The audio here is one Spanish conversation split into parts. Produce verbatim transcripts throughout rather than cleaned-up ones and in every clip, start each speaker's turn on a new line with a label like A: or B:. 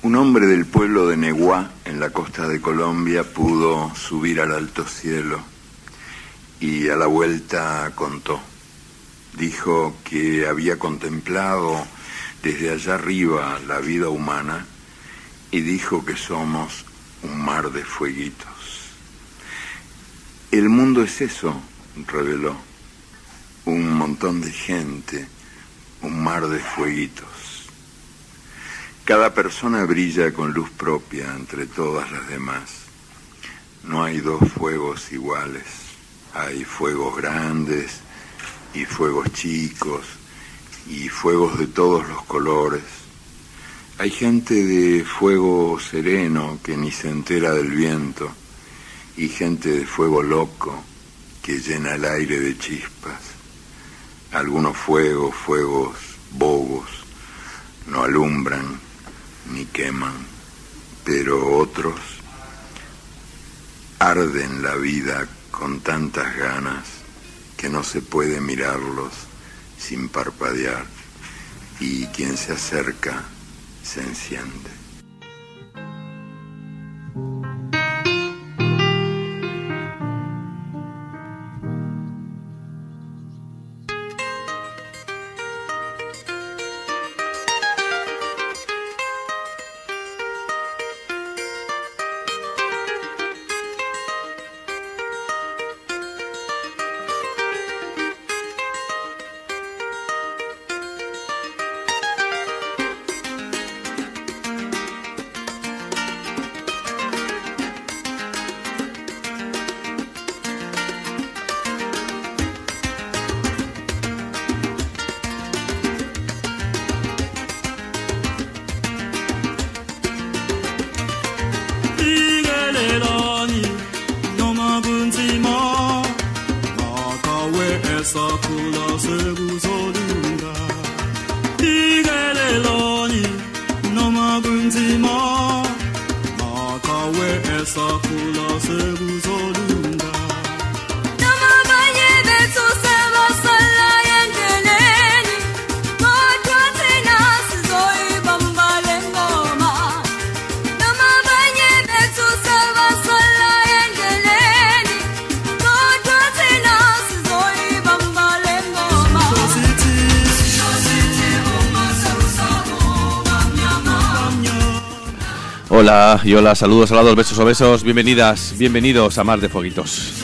A: Un hombre del pueblo de Neguá, en la costa de Colombia, pudo subir al alto cielo y a la vuelta contó. Dijo que había contemplado desde allá arriba la vida humana y dijo que somos un mar de fueguitos. El mundo es eso, reveló, un montón de gente, un mar de fueguitos. Cada persona brilla con luz propia entre todas las demás. No hay dos fuegos iguales. Hay fuegos grandes y fuegos chicos y fuegos de todos los colores. Hay gente de fuego sereno que ni se entera del viento y gente de fuego loco que llena el aire de chispas. Algunos fuegos, fuegos bobos, no alumbran ni queman, pero otros arden la vida con tantas ganas que no se puede mirarlos sin parpadear, y quien se acerca se enciende.
B: Hola y hola, saludos, saludos, besos o besos, bienvenidas, bienvenidos a Mar de Fueguitos.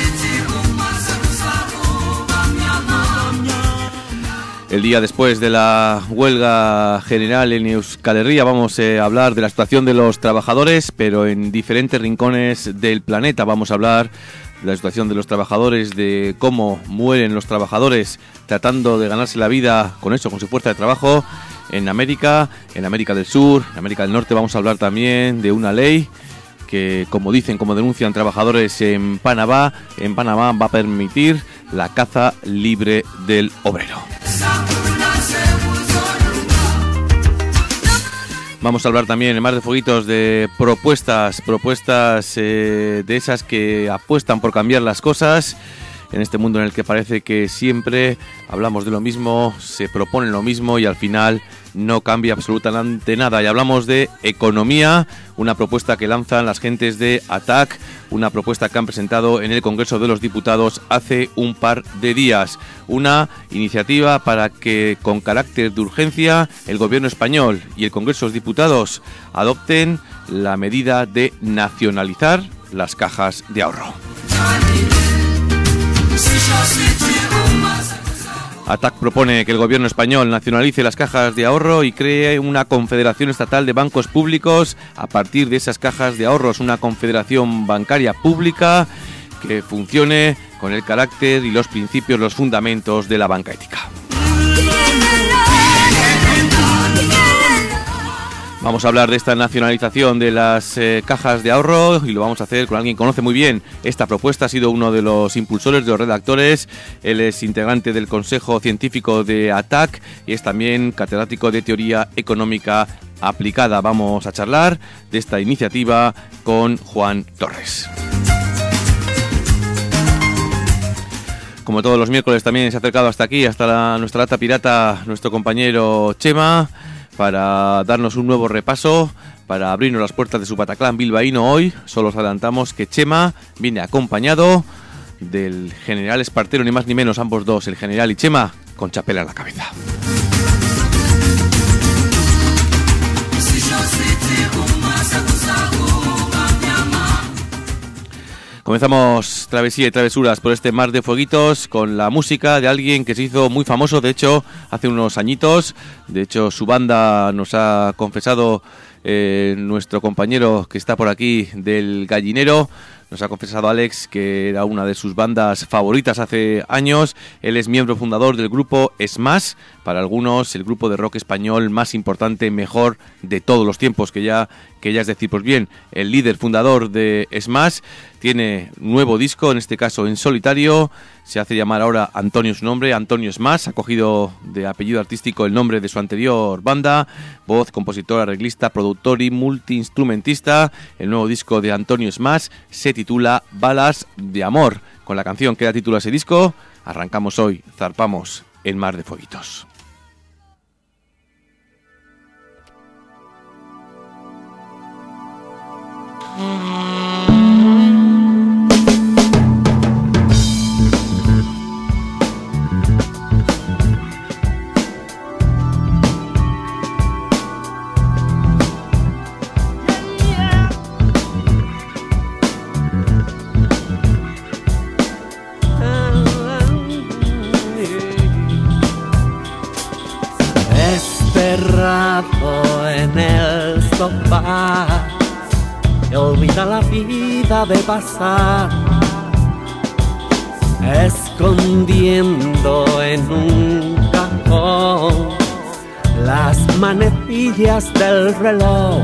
B: El día después de la huelga general en Euskal Herria vamos a hablar de la situación de los trabajadores, pero en diferentes rincones del planeta. Vamos a hablar de la situación de los trabajadores, de cómo mueren los trabajadores tratando de ganarse la vida con eso, con su fuerza de trabajo. En América, en América del Sur, en América del Norte vamos a hablar también de una ley que, como dicen, como denuncian trabajadores en Panamá, en Panamá va a permitir la caza libre del obrero. Vamos a hablar también en Mar de Fueguitos de propuestas, propuestas eh, de esas que apuestan por cambiar las cosas. En este mundo en el que parece que siempre hablamos de lo mismo, se propone lo mismo y al final no cambia absolutamente nada. Y hablamos de economía, una propuesta que lanzan las gentes de A T A C, una propuesta que han presentado en el Congreso de los Diputados hace un par de días. Una iniciativa para que, con carácter de urgencia, el Gobierno español y el Congreso de los Diputados adopten la medida de nacionalizar las cajas de ahorro. A T A C propone que el gobierno español nacionalice las cajas de ahorro y cree una confederación estatal de bancos públicos a partir de esas cajas de ahorros, una confederación bancaria pública que funcione con el carácter y los principios, los fundamentos de la banca ética. Vamos a hablar de esta nacionalización de las eh, cajas de ahorro y lo vamos a hacer con alguien que conoce muy bien esta propuesta. Ha sido uno de los impulsores, de los redactores. Él es integrante del Consejo Científico de A T A C y es también catedrático de Teoría Económica Aplicada. Vamos a charlar de esta iniciativa con Juan Torres. Como todos los miércoles también se ha acercado hasta aquí, hasta la, nuestra lata pirata, nuestro compañero Chema. para darnos un nuevo repaso, para abrirnos las puertas de su Bataclan bilbaíno hoy. Solo os adelantamos que Chema viene acompañado del general Espartero, ni más ni menos, ambos dos, el general y Chema, con chapela en la cabeza. Comenzamos travesía y travesuras por este mar de fueguitos con la música de alguien que se hizo muy famoso, de hecho, hace unos añitos. De hecho, su banda nos ha confesado, eh, nuestro compañero que está por aquí del Gallinero, nos ha confesado Alex que era una de sus bandas favoritas hace años. Él es miembro fundador del grupo Smash, para algunos el grupo de rock español más importante, mejor de todos los tiempos, que ya, que ya es decir, pues bien, el líder fundador de Smash tiene nuevo disco, en este caso en solitario, se hace llamar ahora Antonio su nombre, Antonio Smash, ha cogido de apellido artístico el nombre de su anterior banda, voz, compositor, arreglista, productor y multiinstrumentista. El nuevo disco de Antonio Smash se titula Balas de Amor. Con la canción que da título a ese disco, arrancamos hoy, zarpamos el mar de fueguitos.
C: Desterrado en el sofá, y olvida la vida de pasar, escondiendo en un cajón las manecillas del reloj.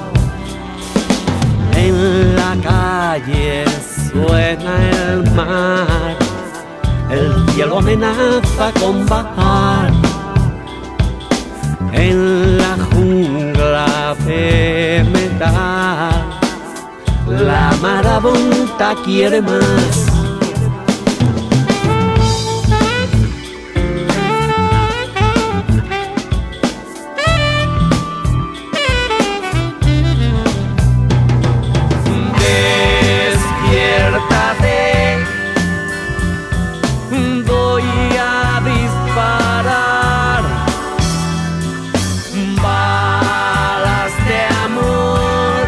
C: En la calle suena el mar, el cielo amenaza con bajar. En la jungla de metal, la marabunta quiere más. Despiértate, voy a disparar balas de amor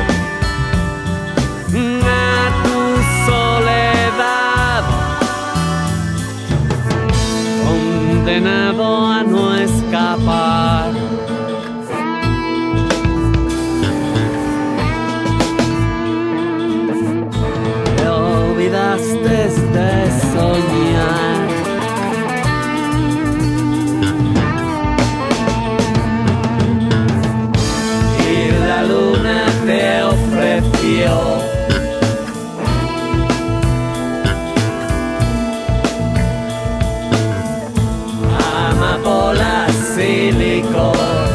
C: a tu soledad, condenado a no escapar. Te olvidaste de soñar, la luna te ofreció amapolas y licor.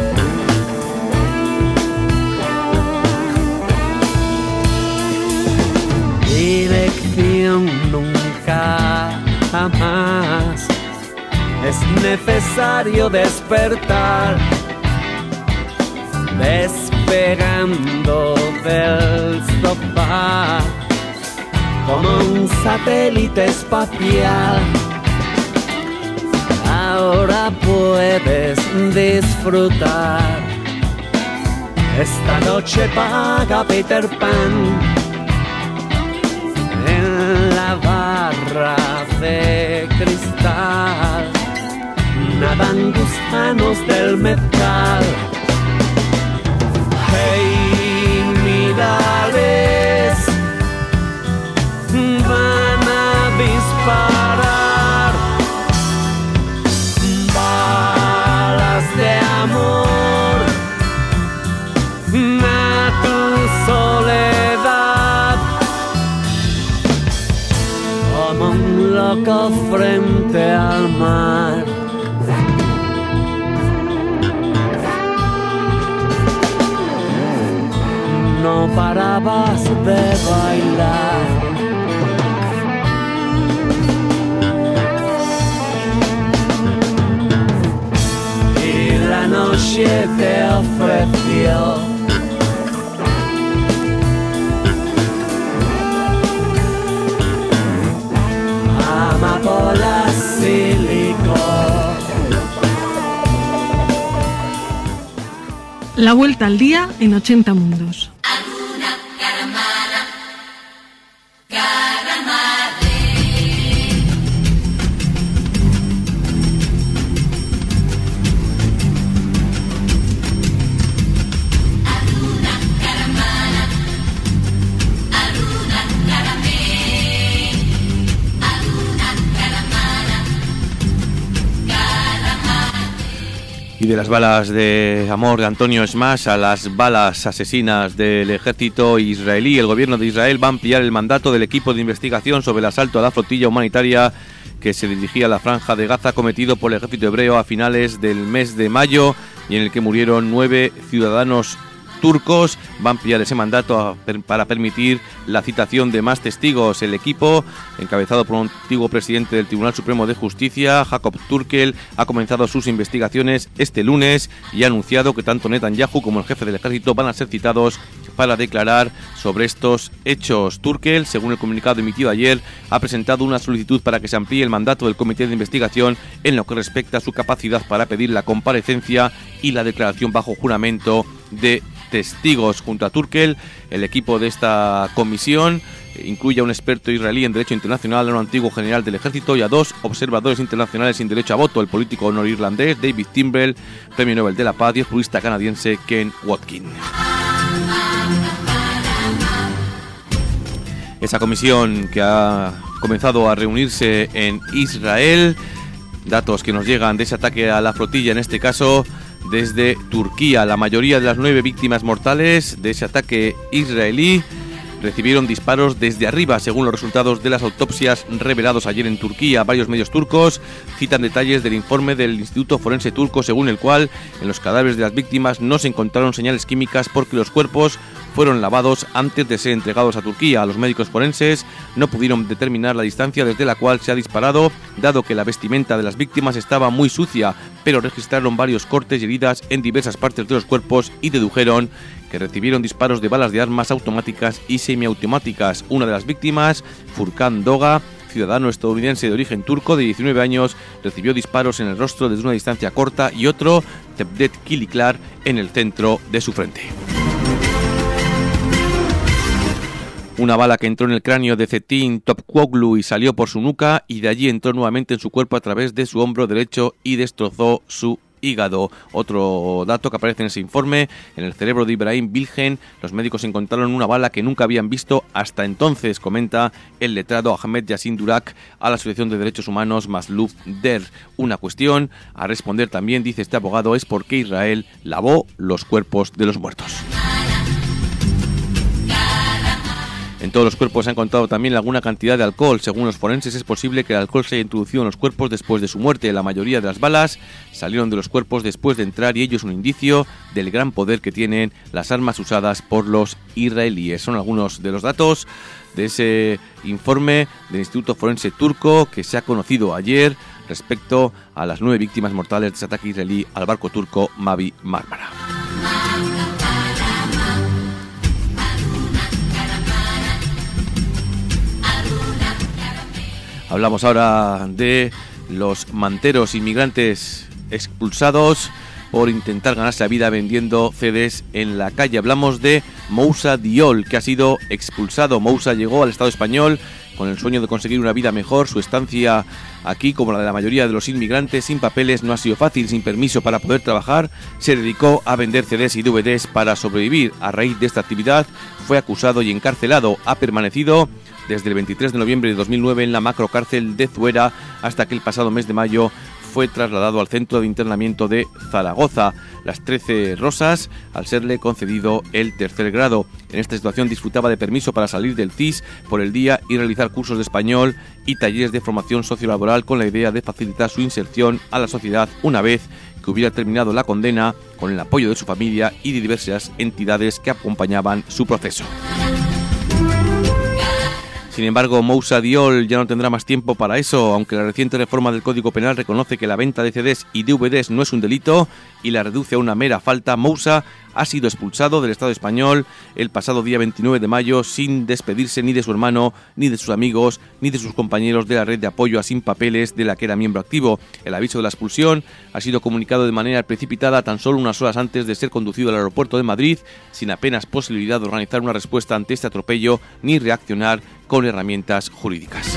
C: Dirección nunca jamás, es necesario despertar, despegando del sofá como un satélite espacial. Ahora puedes disfrutar, esta noche paga Peter Pan en la barra de cristal. Nadan gusanos del mezcal. Hey, mirales van a disparar balas de amor a tu soledad, como un loco frente al mar. No parabas de bailar, y la noche noche te ofreció. Amapolas y licor.
D: La vuelta al día en ochenta mundos.
B: Y de las balas de amor de Antonio Smash a las balas asesinas del ejército israelí, el gobierno de Israel va a ampliar el mandato del equipo de investigación sobre el asalto a la flotilla humanitaria que se dirigía a la franja de Gaza cometido por el ejército hebreo a finales del mes de mayo y en el que murieron nueve ciudadanos turcos. Va a ampliar ese mandato a, per, para permitir la citación de más testigos. El equipo, encabezado por un antiguo presidente del Tribunal Supremo de Justicia, Jacob Turkel, ha comenzado sus investigaciones este lunes y ha anunciado que tanto Netanyahu como el jefe del ejército van a ser citados para declarar sobre estos hechos. Turkel, según el comunicado emitido ayer, ha presentado una solicitud para que se amplíe el mandato del comité de investigación en lo que respecta a su capacidad para pedir la comparecencia y la declaración bajo juramento de testigos. Junto a Turkel, el equipo de esta comisión incluye a un experto israelí en derecho internacional, a un antiguo general del ejército y a dos observadores internacionales sin derecho a voto, el político norirlandés David Timbrell, premio Nobel de la Paz, y el jurista canadiense Ken Watkin. Esa comisión que ha comenzado a reunirse en Israel, datos que nos llegan de ese ataque a la flotilla, en este caso desde Turquía. La mayoría de las nueve víctimas mortales de ese ataque israelí recibieron disparos desde arriba, según los resultados de las autopsias revelados ayer en Turquía. Varios medios turcos citan detalles del informe del Instituto Forense Turco, según el cual en los cadáveres de las víctimas no se encontraron señales químicas porque los cuerpos fueron lavados antes de ser entregados a Turquía. Los médicos forenses no pudieron determinar la distancia desde la cual se ha disparado, dado que la vestimenta de las víctimas estaba muy sucia, pero registraron varios cortes y heridas en diversas partes de los cuerpos y dedujeron que recibieron disparos de balas de armas automáticas y semiautomáticas. Una de las víctimas, Furkan Doga, ciudadano estadounidense de origen turco de diecinueve años, recibió disparos en el rostro desde una distancia corta, y otro, Tevdet Kiliklar, en el centro de su frente. Una bala que entró en el cráneo de Cetin Topkoglu y salió por su nuca, y de allí entró nuevamente en su cuerpo a través de su hombro derecho y destrozó su hígado. Otro dato que aparece en ese informe: en el cerebro de Ibrahim Bilgen los médicos encontraron una bala que nunca habían visto hasta entonces, comenta el letrado Ahmed Yassin Durak a la Asociación de Derechos Humanos Mazluf Der. Una cuestión a responder también, dice este abogado, es por qué Israel lavó los cuerpos de los muertos. En todos los cuerpos se ha encontrado también alguna cantidad de alcohol. Según los forenses, es posible que el alcohol se haya introducido en los cuerpos después de su muerte. La mayoría de las balas salieron de los cuerpos después de entrar, y ello es un indicio del gran poder que tienen las armas usadas por los israelíes. Son algunos de los datos de ese informe del Instituto Forense Turco que se ha conocido ayer respecto a las nueve víctimas mortales de ese ataque israelí al barco turco Mavi Marmara. Hablamos ahora de los manteros inmigrantes expulsados por intentar ganarse la vida vendiendo C Ds en la calle. Hablamos de Moussa Diol, que ha sido expulsado. Moussa llegó al Estado español con el sueño de conseguir una vida mejor. Su estancia aquí, como la de la mayoría de los inmigrantes sin papeles, no ha sido fácil. Sin permiso para poder trabajar, se dedicó a vender C Ds y D V Ds para sobrevivir. A raíz de esta actividad fue acusado y encarcelado. Ha permanecido desde el veintitrés de noviembre de dos mil nueve en la macrocárcel de Zuera hasta que el pasado mes de mayo fue trasladado al centro de internamiento de Zaragoza. Las trece rosas, al serle concedido el tercer grado. En esta situación disfrutaba de permiso para salir del C I S por el día y realizar cursos de español y talleres de formación sociolaboral con la idea de facilitar su inserción a la sociedad una vez que hubiera terminado la condena, con el apoyo de su familia y de diversas entidades que acompañaban su proceso. Sin embargo, Moussa Diol ya no tendrá más tiempo para eso, aunque la reciente reforma del Código Penal reconoce que la venta de C Ds y D V Ds no es un delito y la reduce a una mera falta. Moussa ha sido expulsado del Estado español el pasado día veintinueve de mayo sin despedirse ni de su hermano, ni de sus amigos, ni de sus compañeros de la red de apoyo a sin papeles de la que era miembro activo. El aviso de la expulsión ha sido comunicado de manera precipitada tan solo unas horas antes de ser conducido al aeropuerto de Madrid, sin apenas posibilidad de organizar una respuesta ante este atropello ni reaccionar con herramientas jurídicas.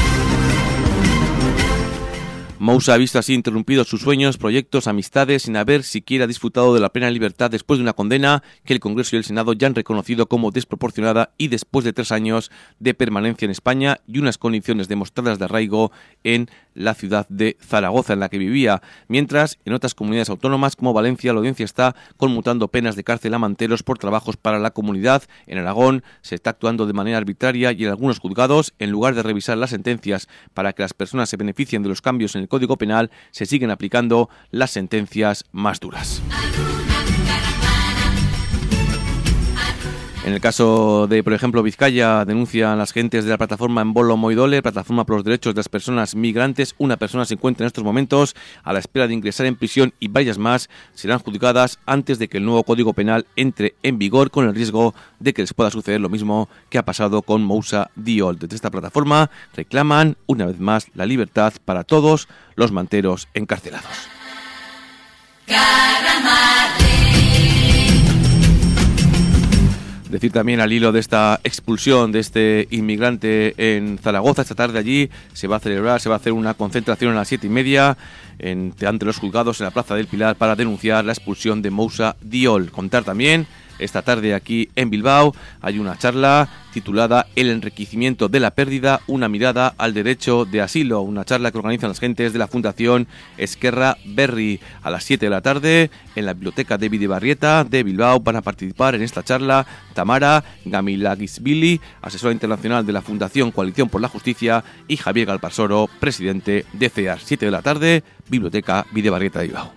B: Moussa ha visto así interrumpidos sus sueños, proyectos, amistades, sin haber siquiera disfrutado de la plena libertad después de una condena que el Congreso y el Senado ya han reconocido como desproporcionada y después de tres años de permanencia en España y unas condiciones demostradas de arraigo en la ciudad de Zaragoza, en la que vivía. Mientras, en otras comunidades autónomas como Valencia, la audiencia está conmutando penas de cárcel a manteros por trabajos para la comunidad. En Aragón se está actuando de manera arbitraria y en algunos juzgados, en lugar de revisar las sentencias para que las personas se beneficien de los cambios en el Código Penal, se siguen aplicando las sentencias más duras. En el caso de, por ejemplo, Vizcaya, denuncian las gentes de la plataforma En Bolo Moidole, plataforma por los derechos de las personas migrantes. Una persona se encuentra en estos momentos a la espera de ingresar en prisión y varias más serán juzgadas antes de que el nuevo Código Penal entre en vigor, con el riesgo de que les pueda suceder lo mismo que ha pasado con Moussa Diol. Desde esta plataforma reclaman una vez más la libertad para todos los manteros encarcelados. Decir también al hilo de esta expulsión de este inmigrante en Zaragoza, esta tarde allí se va a celebrar, se va a hacer una concentración a las siete y media en, ante los juzgados en la Plaza del Pilar para denunciar la expulsión de Moussa Diol. Contar también, esta tarde aquí en Bilbao hay una charla titulada El enriquecimiento de la pérdida, una mirada al derecho de asilo, una charla que organizan las gentes de la Fundación Esquerra Berri. A las siete de la tarde en la Biblioteca de Bidebarrieta de Bilbao van a participar en esta charla Tamara Gamilagisvili, asesora internacional de la Fundación Coalición por la Justicia, y Javier Galparsoro, presidente de CEAR. siete de la tarde, Biblioteca Bidebarrieta de Bilbao.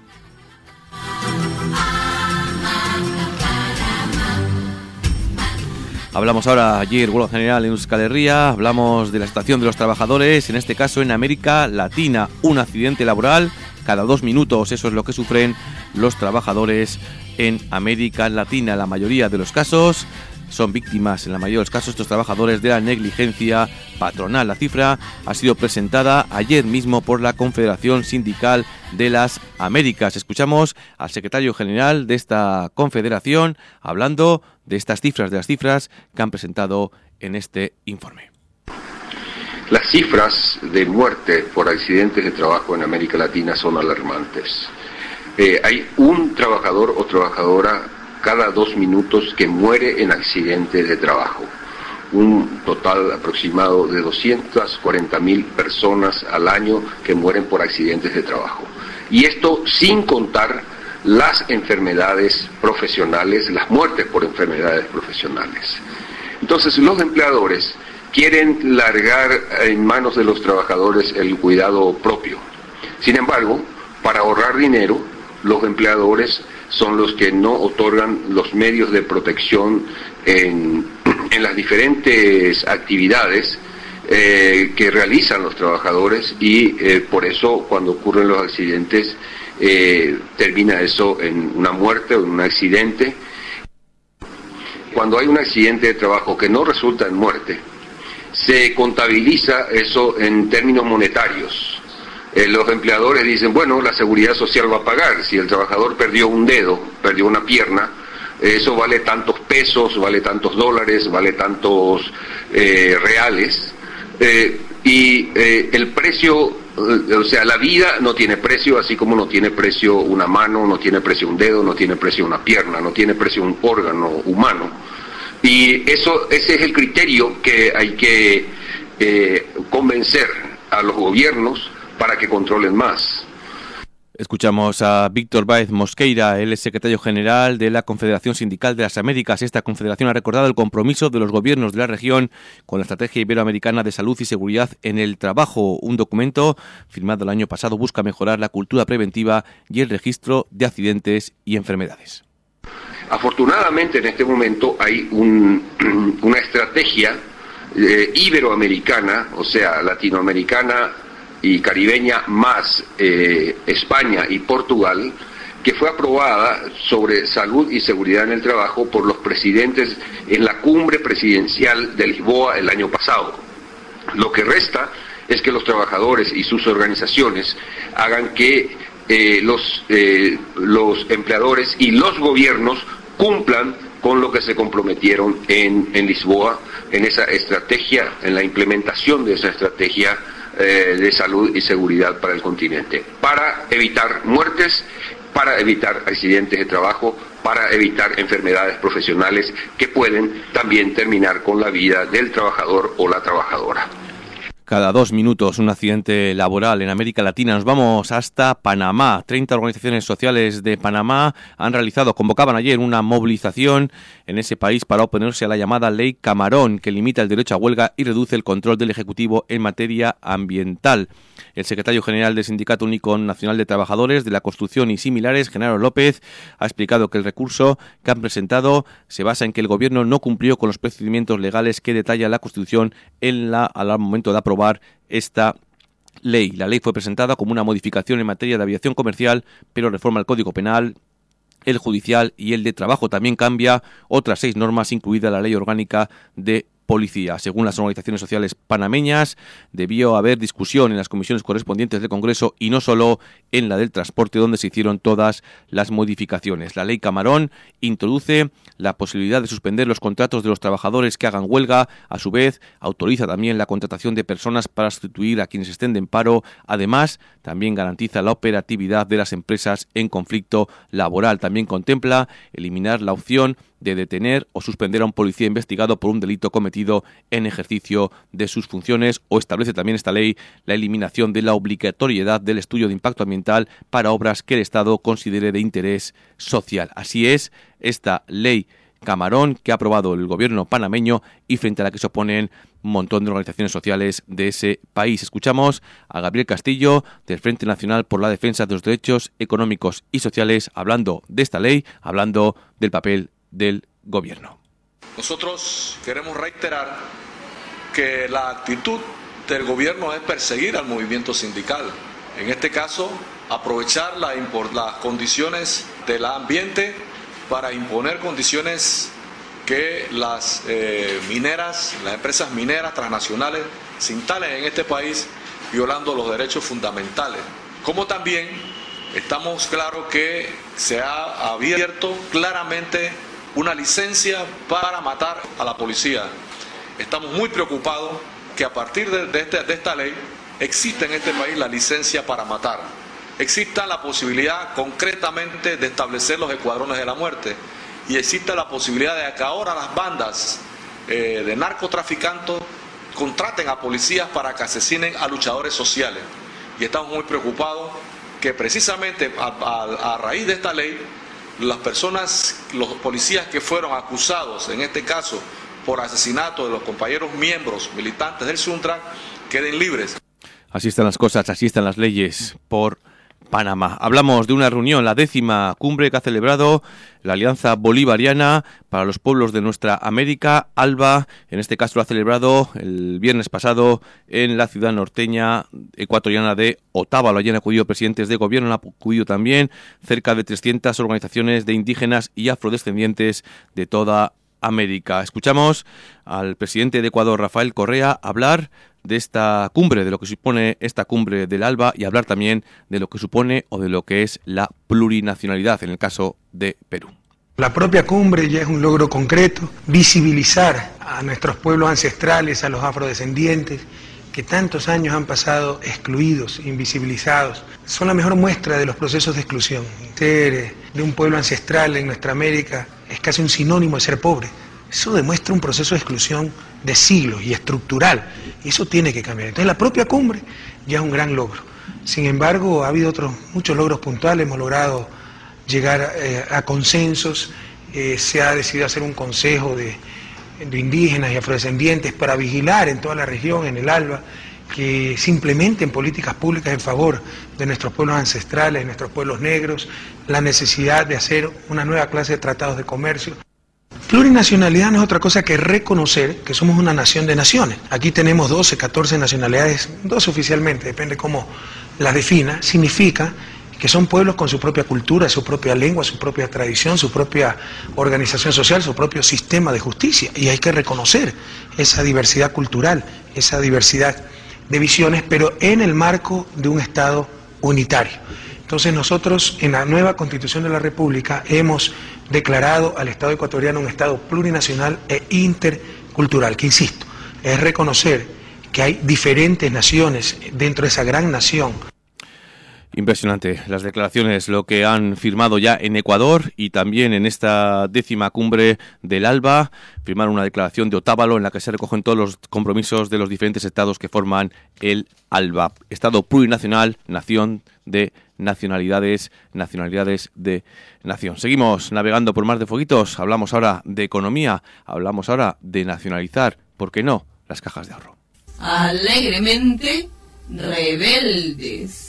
B: Hablamos ahora, ayer, huelga general en Euskal Herria, hablamos de la situación de los trabajadores, en este caso en América Latina. Un accidente laboral cada dos minutos, eso es lo que sufren los trabajadores en América Latina. La mayoría de los casos son víctimas, en la mayoría de los casos, estos trabajadores de la negligencia patronal. La cifra ha sido presentada ayer mismo por la Confederación Sindical de las Américas. Escuchamos al secretario general de esta confederación hablando de estas cifras, de las cifras que han presentado en este informe.
E: Las cifras de muerte por accidentes de trabajo en América Latina son alarmantes. Eh, hay un trabajador o trabajadora cada dos minutos que muere en accidentes de trabajo. Un total aproximado de doscientas cuarenta mil personas al año que mueren por accidentes de trabajo. Y esto sin contar las enfermedades profesionales, las muertes por enfermedades profesionales. Entonces, los empleadores quieren largar en manos de los trabajadores el cuidado propio. Sin embargo, para ahorrar dinero, los empleadores son los que no otorgan los medios de protección en, en las diferentes actividades eh, que realizan los trabajadores, y eh, por eso cuando ocurren los accidentes eh, termina eso en una muerte o en un accidente. Cuando hay un accidente de trabajo que no resulta en muerte, se contabiliza eso en términos monetarios. Eh, los empleadores dicen, bueno, la seguridad social va a pagar. Si el trabajador perdió un dedo, perdió una pierna, eh, eso vale tantos pesos, vale tantos dólares, vale tantos eh, reales. Eh, y eh, el precio, eh, o sea, la vida no tiene precio, así como no tiene precio una mano, no tiene precio un dedo, no tiene precio una pierna, no tiene precio un órgano humano. Y eso, ese es el criterio que hay que eh, convencer a los gobiernos para que controlen más.
B: Escuchamos a Víctor Báez Mosqueira, él es secretario general de la Confederación Sindical de las Américas. Esta confederación ha recordado el compromiso de los gobiernos de la región con la Estrategia Iberoamericana de Salud y Seguridad en el Trabajo. Un documento firmado el año pasado busca mejorar la cultura preventiva y el registro de accidentes y enfermedades.
E: Afortunadamente en este momento hay un, una estrategia eh, iberoamericana, o sea, latinoamericana y caribeña más eh, España y Portugal, que fue aprobada sobre salud y seguridad en el trabajo por los presidentes en la cumbre presidencial de Lisboa el año pasado. Lo que resta es que los trabajadores y sus organizaciones hagan que eh, los, eh, los empleadores y los gobiernos cumplan con lo que se comprometieron en, en Lisboa, en esa estrategia, en la implementación de esa estrategia eh, de salud y seguridad para el continente, para evitar muertes, para evitar accidentes de trabajo, para evitar enfermedades profesionales que pueden también terminar con la vida del trabajador o la trabajadora.
B: Cada dos minutos un accidente laboral en América Latina. Nos vamos hasta Panamá. treinta organizaciones sociales de Panamá han realizado, convocaban ayer una movilización en ese país para oponerse a la llamada Ley Camarón, que limita el derecho a huelga y reduce el control del Ejecutivo en materia ambiental. El secretario general del Sindicato Único Nacional de Trabajadores de la Construcción y similares, Genaro López, ha explicado que el recurso que han presentado se basa en que el Gobierno no cumplió con los procedimientos legales que detalla la Constitución en la, al momento de aprobar esta ley. La ley fue presentada como una modificación en materia de aviación comercial, pero reforma el Código Penal, el judicial y el de trabajo. También cambia otras seis normas, incluida la Ley Orgánica de Policía. Según las organizaciones sociales panameñas, debió haber discusión en las comisiones correspondientes del Congreso y no solo en la del transporte, donde se hicieron todas las modificaciones. La Ley Camarón introduce la posibilidad de suspender los contratos de los trabajadores que hagan huelga. A su vez, autoriza también la contratación de personas para sustituir a quienes estén en paro. Además, también garantiza la operatividad de las empresas en conflicto laboral. También contempla eliminar la opción de detener o suspender a un policía investigado por un delito cometido en ejercicio de sus funciones, o establece también esta ley la eliminación de la obligatoriedad del estudio de impacto ambiental para obras que el Estado considere de interés social. Así es, esta ley Camarón que ha aprobado el gobierno panameño y frente a la que se oponen un montón de organizaciones sociales de ese país. Escuchamos a Gabriel Castillo del Frente Nacional por la Defensa de los Derechos Económicos y Sociales hablando de esta ley, hablando del papel del gobierno.
F: Nosotros queremos reiterar que la actitud del gobierno es perseguir al movimiento sindical. En este caso, aprovechar la, las condiciones del ambiente para imponer condiciones que las eh, mineras, las empresas mineras transnacionales se instalen en este país violando los derechos fundamentales. Como también estamos claros que se ha abierto claramente una licencia para matar a la policía. Estamos muy preocupados que a partir de, de, este, de esta ley exista en este país la licencia para matar. Exista la posibilidad concretamente de establecer los escuadrones de la muerte y exista la posibilidad de que ahora las bandas eh, de narcotraficantes contraten a policías para que asesinen a luchadores sociales. Y estamos muy preocupados que precisamente a, a, a raíz de esta ley las personas, los policías que fueron acusados, en este caso, por asesinato de los compañeros miembros militantes del Suntra, queden libres.
B: Así están las cosas, así están las leyes por Panamá. Hablamos de una reunión, la décima cumbre que ha celebrado la Alianza Bolivariana para los Pueblos de Nuestra América, ALBA. En este caso lo ha celebrado el viernes pasado en la ciudad norteña ecuatoriana de Otavalo. Allí han acudido presidentes de gobierno, han acudido también cerca de trescientas organizaciones de indígenas y afrodescendientes de toda América. Escuchamos al presidente de Ecuador, Rafael Correa, hablar de esta cumbre, de lo que supone esta cumbre del ALBA y hablar también de lo que supone o de lo que es la plurinacionalidad en el caso de Perú.
G: La propia cumbre ya es un logro concreto, visibilizar a nuestros pueblos ancestrales, a los afrodescendientes, que tantos años han pasado excluidos, invisibilizados, son la mejor muestra de los procesos de exclusión. Ser de un pueblo ancestral en nuestra América es casi un sinónimo de ser pobre. Eso demuestra un proceso de exclusión de siglos y estructural, y eso tiene que cambiar. Entonces la propia cumbre ya es un gran logro. Sin embargo, ha habido otros muchos logros puntuales, hemos logrado llegar eh, a consensos, eh, se ha decidido hacer un consejo de, de indígenas y afrodescendientes para vigilar en toda la región, en el ALBA, que se implementen políticas públicas en favor de nuestros pueblos ancestrales, de nuestros pueblos negros, la necesidad de hacer una nueva clase de tratados de comercio. Plurinacionalidad no es otra cosa que reconocer que somos una nación de naciones. Aquí tenemos doce, catorce nacionalidades, doce oficialmente, depende cómo las defina. Significa que son pueblos con su propia cultura, su propia lengua, su propia tradición, su propia organización social, su propio sistema de justicia. Y hay que reconocer esa diversidad cultural, esa diversidad de visiones, pero en el marco de un Estado unitario. Entonces nosotros en la nueva Constitución de la República hemos declarado al Estado ecuatoriano un Estado plurinacional e intercultural, que insisto, es reconocer que hay diferentes naciones dentro de esa gran nación.
B: Impresionante las declaraciones, lo que han firmado ya en Ecuador y también en esta décima cumbre del ALBA. Firmaron una declaración de Otávalo en la que se recogen todos los compromisos de los diferentes estados que forman el ALBA. Estado plurinacional, nación de nacionalidades, nacionalidades de nación. Seguimos navegando por mar de fueguitos. Hablamos ahora de economía, hablamos ahora de nacionalizar, ¿por qué no?, las cajas de ahorro.
H: Alegremente rebeldes.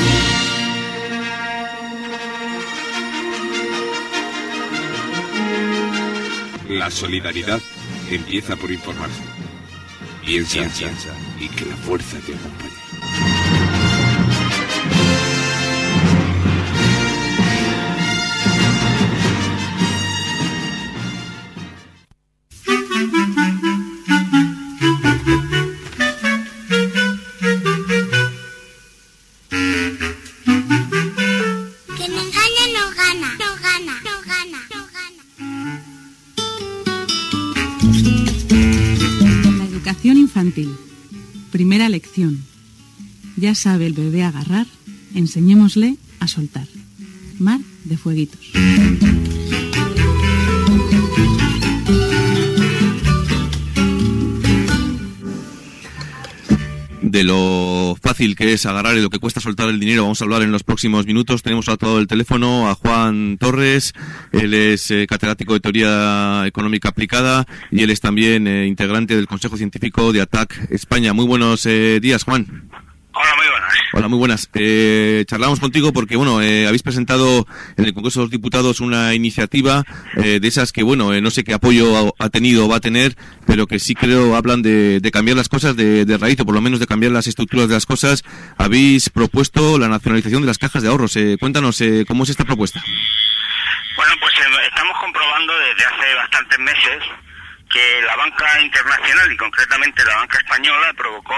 I: La solidaridad empieza por informarse. Piensa, piensa y que la fuerza te acompañe.
J: Que me engaña no gana, no gana, no gana, no gana.
K: La educación infantil. Primera lección. Ya sabe el bebé agarrar, enseñémosle a soltar. Mar de Fueguitos.
B: De lo fácil que es agarrar y lo que cuesta soltar el dinero vamos a hablar en los próximos minutos. Tenemos al otro lado del teléfono a Juan Torres. Él es eh, catedrático de Teoría Económica Aplicada y él es también eh, integrante del Consejo Científico de A T A C España. Muy buenos eh, días, Juan.
L: Hola, muy buenas.
B: Hola, muy buenas. Eh, charlamos contigo porque, bueno, eh, habéis presentado en el Congreso de los Diputados una iniciativa eh, de esas que, bueno, eh, no sé qué apoyo ha, ha tenido o va a tener, pero que sí creo hablan de, de cambiar las cosas de, de raíz, o por lo menos de cambiar las estructuras de las cosas. Habéis propuesto la nacionalización de las cajas de ahorros. Eh, cuéntanos, eh, ¿cómo es esta propuesta?
L: Bueno, pues eh, estamos comprobando desde hace bastantes meses que la banca internacional y concretamente la banca española provocó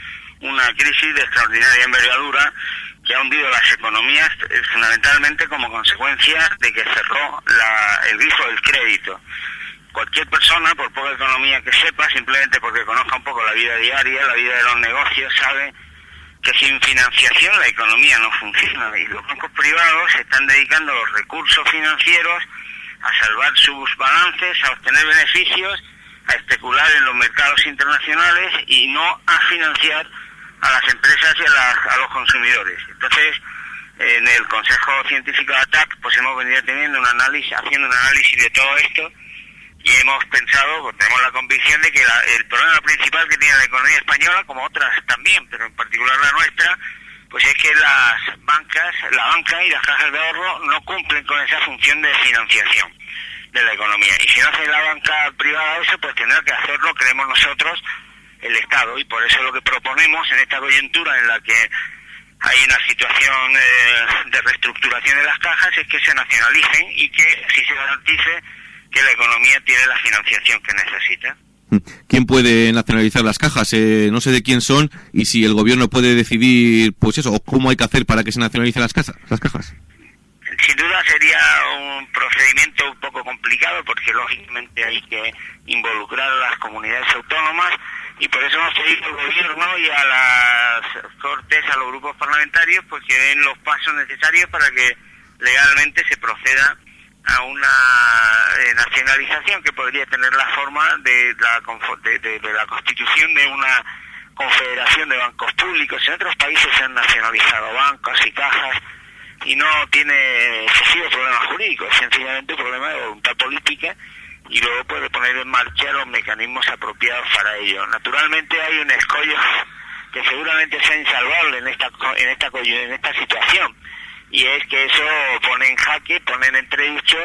L: una crisis de extraordinaria envergadura que ha hundido las economías eh, fundamentalmente como consecuencia de que cerró la, el grifo del crédito. Cualquier persona, por poca economía que sepa, simplemente porque conozca un poco la vida diaria, la vida de los negocios, sabe que sin financiación la economía no funciona y los bancos privados se están dedicando los recursos financieros a salvar sus balances, a obtener beneficios, a especular en los mercados internacionales y no a financiar a las empresas y a, las, a los consumidores. Entonces, en el Consejo Científico de A T A C, pues hemos venido teniendo un análisis, haciendo un análisis de todo esto y hemos pensado, pues tenemos la convicción de que la, el problema principal que tiene la economía española, como otras también, pero en particular la nuestra, pues es que las bancas, la banca y las cajas de ahorro no cumplen con esa función de financiación de la economía. Y si no hace la banca privada eso, pues tendrá que hacerlo, creemos nosotros, el Estado. Y por eso lo que proponemos en esta coyuntura en la que hay una situación eh, de reestructuración de las cajas es que se nacionalicen y que así se garantice que la economía tiene la financiación que necesita.
B: ¿Quién puede nacionalizar las cajas? Eh, no sé de quién son y si el gobierno puede decidir, pues eso, o cómo hay que hacer para que se nacionalicen las, casas, las cajas.
L: Sin duda sería un procedimiento un poco complicado porque lógicamente hay que involucrar a las comunidades autónomas y por eso hemos pedido al gobierno y a las Cortes, a los grupos parlamentarios, pues que den los pasos necesarios para que legalmente se proceda a una eh, nacionalización que podría tener la forma de la, de, de, de la constitución de una confederación de bancos públicos. En otros países se han nacionalizado bancos y cajas y no tiene excesivo problema jurídico, es sencillamente un problema de voluntad política y luego puede poner en marcha los mecanismos apropiados para ello. Naturalmente hay un escollo que seguramente sea insalvable en esta en esta en esta situación y es que eso pone en jaque, pone en entredicho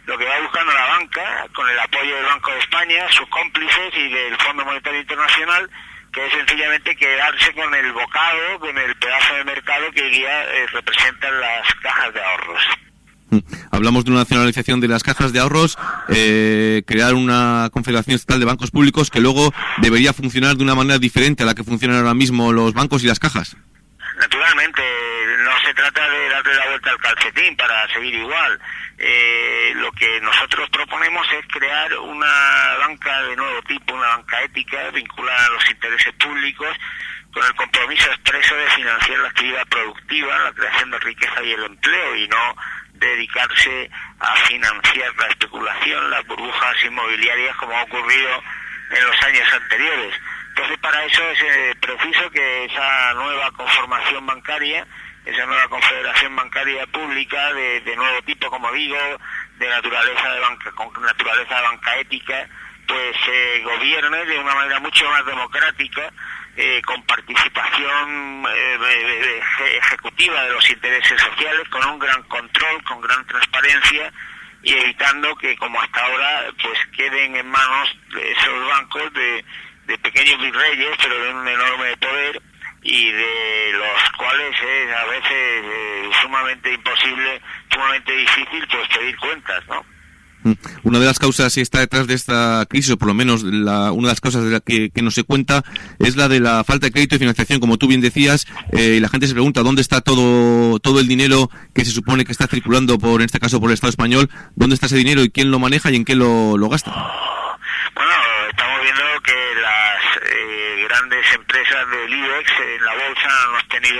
L: lo que va buscando la banca, con el apoyo del Banco de España, sus cómplices y del Fondo Monetario Internacional, que es sencillamente quedarse con el bocado, con el pedazo de mercado que guía, eh, representan las cajas de ahorros.
B: Hablamos de una nacionalización de las cajas de ahorros, eh, crear una confederación estatal de bancos públicos que luego debería funcionar de una manera diferente a la que funcionan ahora mismo los bancos y las cajas.
L: Naturalmente, no se trata de darle la vuelta al calcetín para seguir igual. Eh, lo que nosotros proponemos es crear una banca de nuevo tipo, una banca ética vinculada a los intereses públicos, con el compromiso expreso de financiar la actividad productiva, la creación de riqueza y el empleo, y no dedicarse a financiar la especulación, las burbujas inmobiliarias, como ha ocurrido en los años anteriores. Entonces, para eso es eh, preciso que esa nueva conformación bancaria, esa nueva confederación bancaria pública de, de nuevo tipo, como digo, de naturaleza de banca, con naturaleza de banca ética, pues se eh, gobierne de una manera mucho más democrática, eh, con participación eh, de, de, ejecutiva de los intereses sociales, con un gran control, con gran transparencia, y evitando que, como hasta ahora, pues queden en manos de esos bancos de, de pequeños virreyes, pero de un enorme poder, y de los cuales es a veces eh, sumamente imposible, sumamente difícil, pues pedir cuentas, ¿no?
B: Una de las causas que está detrás de esta crisis, o por lo menos la, una de las causas de la que, que no se cuenta, es la de la falta de crédito y financiación, como tú bien decías, eh, y la gente se pregunta dónde está todo todo el dinero que se supone que está circulando, por en este caso por el Estado español, dónde está ese dinero y quién lo maneja y en qué lo, lo gasta.
L: Bueno, estamos viendo que las eh, grandes empresas del IBEX en la bolsa hemos tenido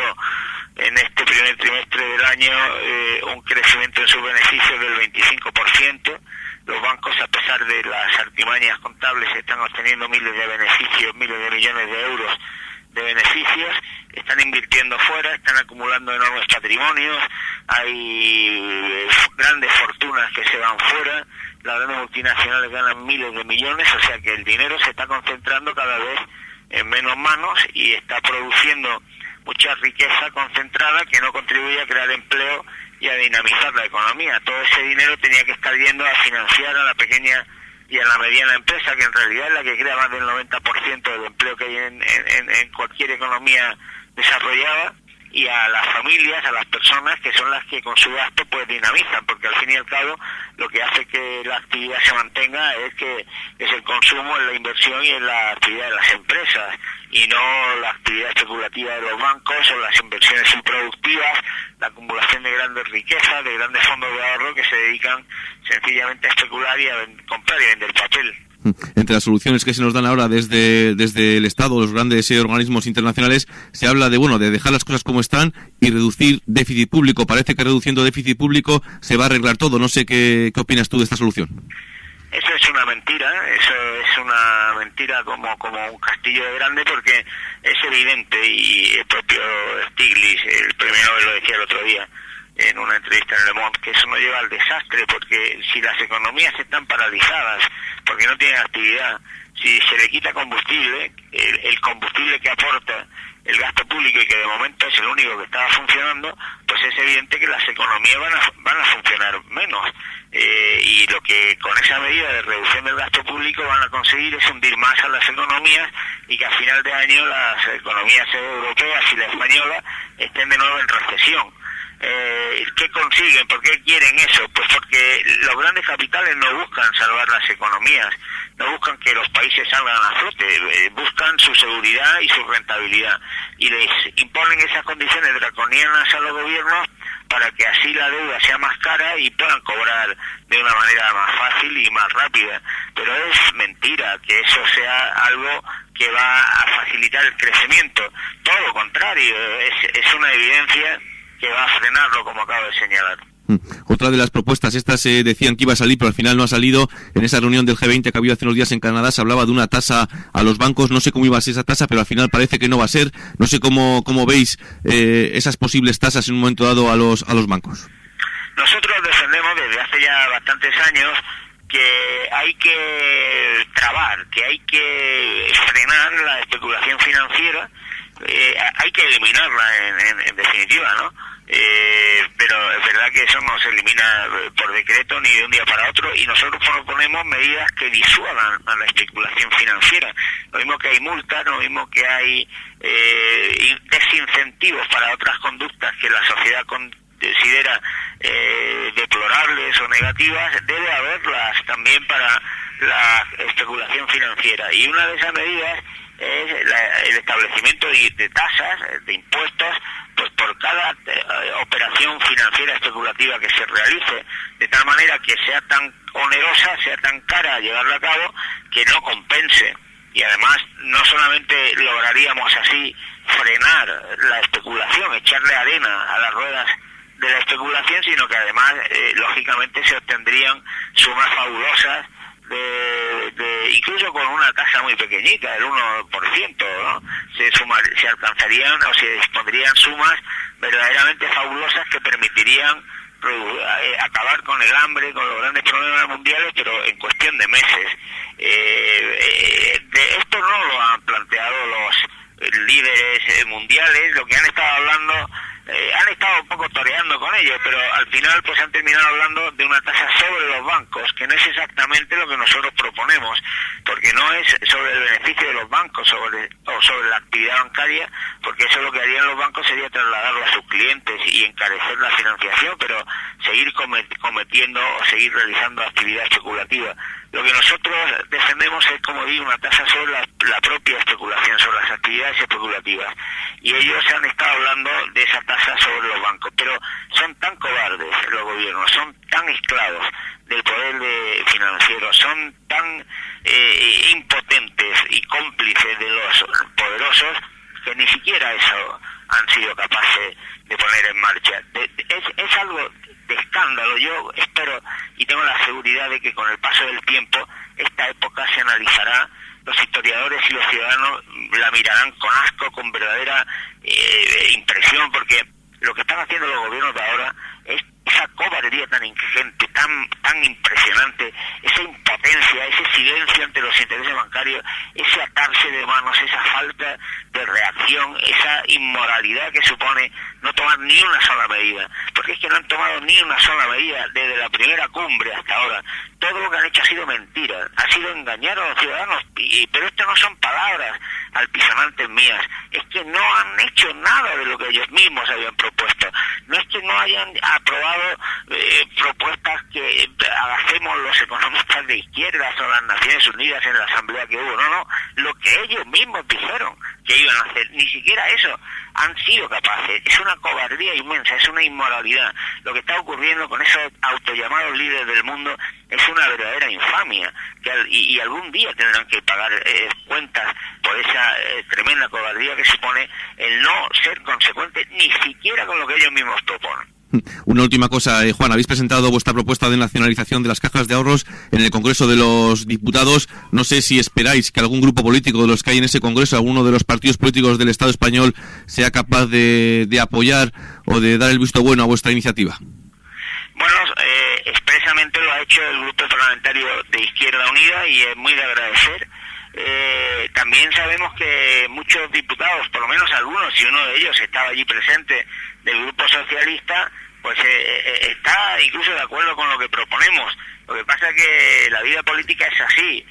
L: en este primer trimestre del año eh, un crecimiento en sus beneficios del veinticinco por ciento. Los bancos, a pesar de las artimañas contables, están obteniendo miles de beneficios, miles de millones de euros de beneficios, están invirtiendo fuera, están acumulando enormes patrimonios, hay grandes fortunas que se van fuera, las grandes multinacionales ganan miles de millones, o sea que el dinero se está concentrando cada vez en menos manos y está produciendo mucha riqueza concentrada que no contribuye a crear empleo y a dinamizar la economía. Todo ese dinero tenía que estar yendo a financiar a la pequeña y a la mediana empresa, que en realidad es la que crea más del noventa por ciento del empleo que hay en, en, en cualquier economía desarrollada, y a las familias, a las personas, que son las que con su gasto pues dinamizan, porque al fin y al cabo lo que hace que la actividad se mantenga es que es el consumo, en la inversión y en la actividad de las empresas, y no la actividad especulativa de los bancos o las inversiones improductivas, la acumulación de grandes riquezas, de grandes fondos de ahorro que se dedican sencillamente a especular y a comprar y vender papel.
B: Entre las soluciones que se nos dan ahora desde desde el Estado, los grandes eh, organismos internacionales, se habla de bueno de dejar las cosas como están y reducir déficit público. Parece que reduciendo déficit público se va a arreglar todo. No sé qué, qué opinas tú de esta solución.
L: Eso es una mentira, eso es una mentira como como un castillo de grande, porque es evidente, y el propio Stiglitz, el premio Nobel, lo decía el otro día en una entrevista en Le Monde, que eso no lleva al desastre, porque si las economías están paralizadas, porque no tienen actividad, si se le quita combustible, el, el combustible que aporta el gasto público y que de momento es el único que estaba funcionando, pues es evidente que las economías van a, van a funcionar menos. Eh, y lo que con esa medida de reducción del gasto público van a conseguir es hundir más a las economías, y que a final de año las economías europeas y la española estén de nuevo en recesión. Eh, ¿Qué consiguen? ¿Por qué quieren eso? Pues porque los grandes capitales no buscan salvar las economías, no buscan que los países salgan a flote, eh, buscan su seguridad y su rentabilidad, y les imponen esas condiciones draconianas a los gobiernos para que así la deuda sea más cara y puedan cobrar de una manera más fácil y más rápida. Pero es mentira que eso sea algo que va a facilitar el crecimiento. Todo lo contrario, es, es una evidencia que va a frenarlo, como acabo de señalar.
B: Otra de las propuestas, estas se eh, decían que iba a salir, pero al final no ha salido. En esa reunión del G veinte que ha habido hace unos días en Canadá se hablaba de una tasa a los bancos. No sé cómo iba a ser esa tasa, pero al final parece que no va a ser. No sé cómo cómo veis eh, esas posibles tasas en un momento dado a los a los bancos.
L: Nosotros defendemos desde hace ya bastantes años que hay que trabar, que hay que frenar la especulación financiera, eh, hay que eliminarla en, en, en definitiva, ¿no? Eh, pero es verdad que eso no se elimina por decreto ni de un día para otro, y nosotros proponemos medidas que disuadan a la especulación financiera. Lo mismo que hay multas, lo mismo que hay eh, desincentivos para otras conductas que la sociedad considera eh, deplorables o negativas, debe haberlas también para la especulación financiera. Y una de esas medidas es la, el establecimiento de, de tasas, de impuestos, pues por cada eh, operación financiera especulativa que se realice, de tal manera que sea tan onerosa, sea tan cara llevarla a cabo, que no compense. Y además no solamente lograríamos así frenar la especulación, echarle arena a las ruedas de la especulación, sino que además eh, lógicamente se obtendrían sumas fabulosas, de, de incluso con una tasa muy pequeñita, del uno por ciento, ¿no? Se, sumar, se alcanzarían o se dispondrían sumas verdaderamente fabulosas que permitirían eh, acabar con el hambre, con los grandes problemas mundiales, pero en cuestión de meses. Eh, eh, de esto no lo han planteado los líderes eh, mundiales, lo que han estado hablando, eh, han estado un poco toreando con ellos, pero al final pues han terminado hablando de una tasa sobre los bancos, que no es exactamente lo que nosotros proponemos, porque no es sobre el beneficio de los bancos sobre, o sobre la actividad bancaria, porque eso lo que harían los bancos sería trasladarlo a sus clientes y encarecer la financiación, pero seguir comet- cometiendo o seguir realizando actividad especulativa. Lo que nosotros defendemos es, como digo, una tasa sobre la, la propia especulación, sobre las actividades especulativas. Y ellos han estado hablando de esa tasa sobre los bancos, pero son tan cobardes los gobiernos, son tan esclavos del poder de financiero, son tan eh, impotentes y cómplices de los poderosos, que ni siquiera eso han sido capaces de poner en marcha. De, de, es, es algo de escándalo. Yo espero y tengo la seguridad de que con el paso del tiempo esta época se analizará, los historiadores y los ciudadanos la mirarán con asco, con verdadera eh, impresión, porque lo que están haciendo los gobiernos de ahora es esa cobardía tan ingente, tan tan impresionante, esa impotencia, ese silencio ante los intereses bancarios, ese atarse de manos, esa falta de reacción, esa inmoralidad que supone no tomar ni una sola medida, porque es que no han tomado ni una sola medida desde la primera cumbre hasta ahora. Todo lo que han hecho ha sido mentira, ha sido engañar a los ciudadanos, y, pero esto no son palabras altisonantes mías, es que no han hecho nada de lo que ellos mismos habían propuesto. No es que no hayan aprobado eh, propuestas que hacemos los economistas de izquierdas o las Naciones Unidas en la asamblea que hubo, no, no, lo que ellos mismos dijeron que iban a hacer, ni siquiera eso han sido capaces. Es una cobardía inmensa, es una inmoralidad. Lo que está ocurriendo con esos autollamados líderes del mundo es una verdadera infamia, que al, y, y algún día tendrán que pagar eh, cuentas por esa eh, tremenda cobardía que supone el no ser consecuente ni siquiera con lo que ellos mismos proponen.
B: Una última cosa, eh, Juan, habéis presentado vuestra propuesta de nacionalización de las cajas de ahorros en el Congreso de los Diputados. No sé si esperáis que algún grupo político de los que hay en ese Congreso, alguno de los partidos políticos del Estado español, sea capaz de, de apoyar o de dar el visto bueno a vuestra iniciativa.
L: Bueno, eh, expresamente lo ha hecho el Grupo Parlamentario de Izquierda Unida y es muy de agradecer. Eh, también sabemos que muchos diputados, por lo menos algunos, y uno de ellos estaba allí presente, del Grupo Socialista, pues eh, eh, está incluso de acuerdo con lo que proponemos. Lo que pasa es que la vida política es así.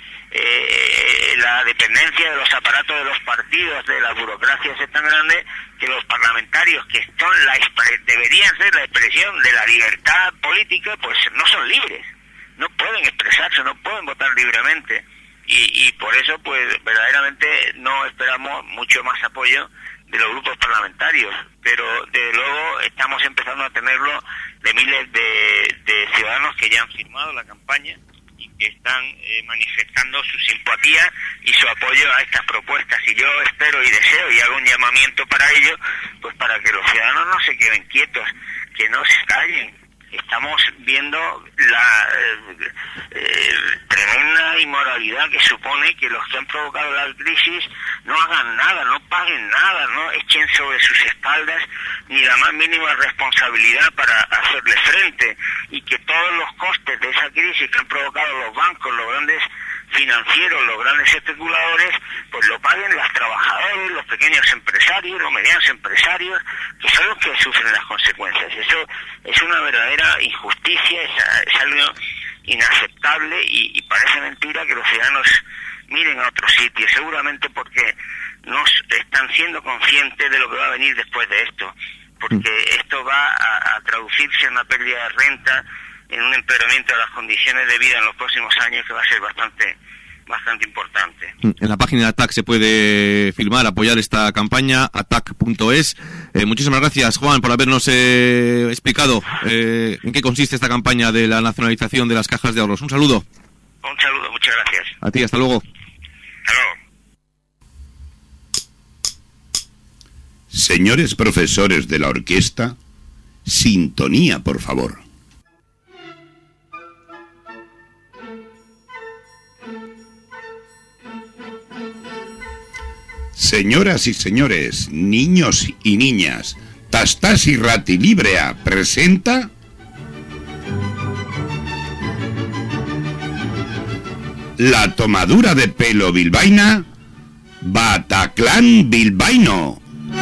L: Eh, la dependencia de los aparatos de los partidos, de las burocracias es tan grande que los parlamentarios, que son la deberían ser la expresión de la libertad política, pues no son libres, no pueden expresarse, no pueden votar libremente. Y, y por eso pues verdaderamente no esperamos mucho más apoyo de los grupos parlamentarios, pero desde luego estamos empezando a tenerlo de miles de, de ciudadanos que ya han firmado la campaña y que están eh, manifestando su simpatía y su apoyo a estas propuestas, y yo espero y deseo y hago un llamamiento para ello, pues para que los ciudadanos no se queden quietos, que no se callen. Estamos viendo la eh, eh, tremenda inmoralidad que supone que los que han provocado la crisis no hagan nada, no paguen nada, no echen sobre sus espaldas ni la más mínima responsabilidad para hacerle frente, y que todos los costes de esa crisis que han provocado los bancos, los grandes financieros, los grandes especuladores, pues lo paguen los trabajadores, los pequeños empresarios, los medianos empresarios, que son los que sufren las consecuencias. Eso es una verdadera injusticia, es, es algo inaceptable y, y parece mentira que los ciudadanos miren a otro sitio, seguramente porque no están siendo conscientes de lo que va a venir después de esto, porque esto va a, a traducirse en una pérdida de renta, en un empeoramiento de las condiciones de vida en los próximos años que va a ser bastante bastante importante.
B: En la página de A T A C se puede firmar, apoyar esta campaña, A T A C punto es. Eh, muchísimas gracias, Juan, por habernos eh, explicado eh, en qué consiste esta campaña de la nacionalización de las cajas de ahorros. Un saludo.
L: Un saludo, muchas gracias.
B: A ti, hasta luego.
L: Hasta luego.
I: Señores profesores de la orquesta, sintonía, por favor. Señoras y señores, niños y niñas, Tastas y Ratilibrea presenta la tomadura de pelo bilbaína, Bataclan bilbaíno.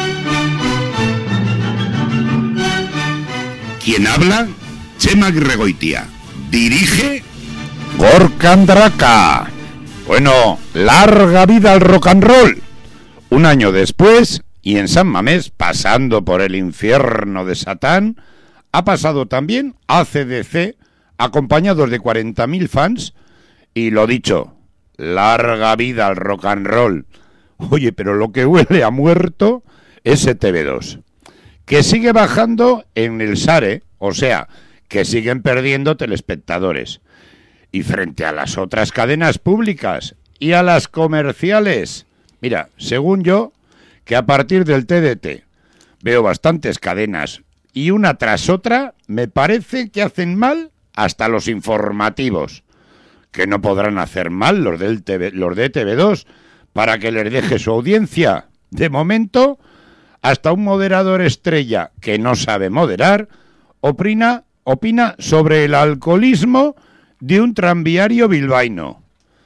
I: ¿Quién habla? Chema Aguirregoitia. Dirige
M: Gorka Andraka. Bueno, larga vida al rock and roll. Un año después, y en San Mamés, pasando por el infierno de Satán, ha pasado también A C D C, acompañados de cuarenta mil fans, y lo dicho, larga vida al rock and roll. Oye, pero lo que huele a muerto es E T V dos, que sigue bajando en el SARE, o sea, que siguen perdiendo telespectadores. Y frente a las otras cadenas públicas y a las comerciales, mira, según yo, que a partir del T D T veo bastantes cadenas y una tras otra me parece que hacen mal hasta los informativos, que no podrán hacer mal los, del T V, los de E T V dos para que les deje su audiencia. De momento, hasta un moderador estrella que no sabe moderar opina, opina sobre el alcoholismo de un tranviario bilbaíno.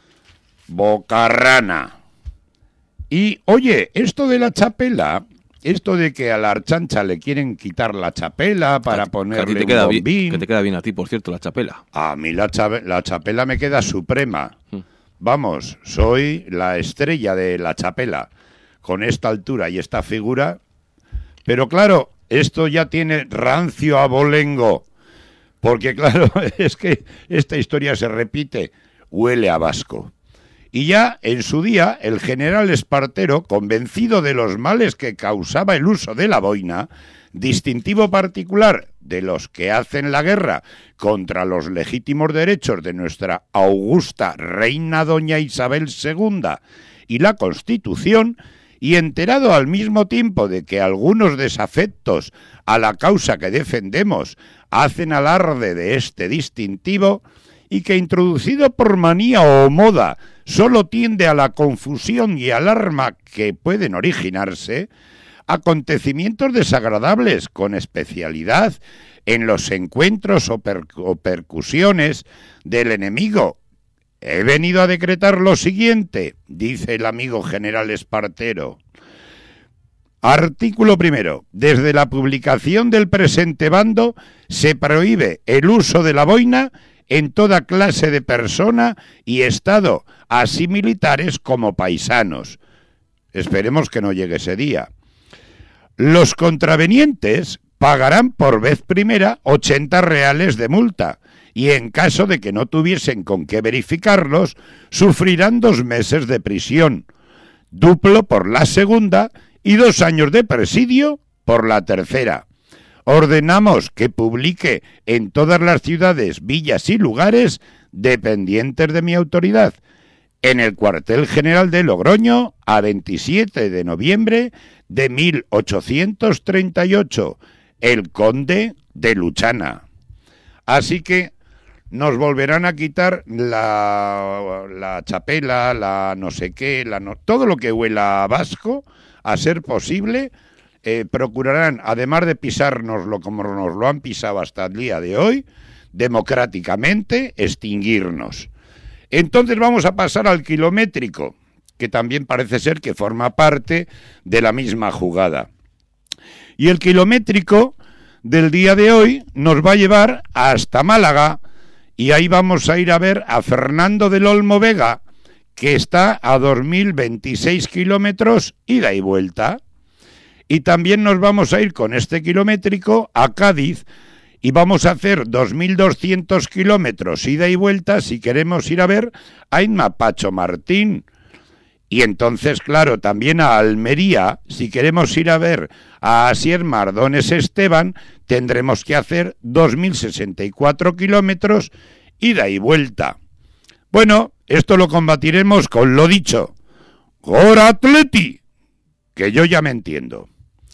M: Bocarrana. Y, oye, esto de la chapela, esto de que a la Archancha le quieren quitar la chapela para que, ponerle que te queda un bombín...
B: Bien, que te queda bien a ti, por cierto, la chapela.
M: A mí la, chape, la chapela me queda suprema. Hmm. Vamos, soy la estrella de la chapela, con esta altura y esta figura. Pero claro, esto ya tiene rancio abolengo, porque claro, es que esta historia se repite, huele a vasco. Y ya en su día, el general Espartero, convencido de los males que causaba el uso de la boina, distintivo particular de los que hacen la guerra contra los legítimos derechos de nuestra augusta reina doña Isabel segunda y la Constitución, y enterado al mismo tiempo de que algunos desafectos a la causa que defendemos hacen alarde de este distintivo, y que introducido por manía o moda solo tiende a la confusión y alarma que pueden originarse, acontecimientos desagradables con especialidad en los encuentros o, per- o percusiones del enemigo. He venido a decretar lo siguiente, dice el amigo general Espartero. Artículo primero. Desde la publicación del presente bando se prohíbe el uso de la boina en toda clase de persona y estado, así militares como paisanos. Esperemos que no llegue ese día. Los contravenientes pagarán por vez primera ochenta reales de multa y en caso de que no tuviesen con qué verificarlos, sufrirán dos meses de prisión, duplo por la segunda y dos años de presidio por la tercera. Ordenamos que publique en todas las ciudades, villas y lugares dependientes de mi autoridad, en el cuartel general de Logroño, a veintisiete de noviembre de mil ochocientos treinta y ocho, el conde de Luchana. Así que nos volverán a quitar la, la chapela, la no sé qué, la no, todo lo que huela a vasco, a ser posible. Eh, procurarán, además de pisárnoslo como nos lo han pisado hasta el día de hoy, democráticamente extinguirnos. Entonces vamos a pasar al kilométrico, que también parece ser que forma parte de la misma jugada. Y el kilométrico del día de hoy nos va a llevar hasta Málaga, y ahí vamos a ir a ver a Fernando del Olmo Vega, que está a dos mil veintiséis kilómetros ida y vuelta. Y también nos vamos a ir con este kilométrico a Cádiz, y vamos a hacer dos mil doscientos kilómetros ida y vuelta si queremos ir a ver a Inma Pacho Martín. Y entonces, claro, también a Almería, si queremos ir a ver a Asier Mardones Esteban, tendremos que hacer dos mil sesenta y cuatro kilómetros ida y vuelta. Bueno, esto lo combatiremos con lo dicho. ¡Gora Atleti! Que yo ya me entiendo.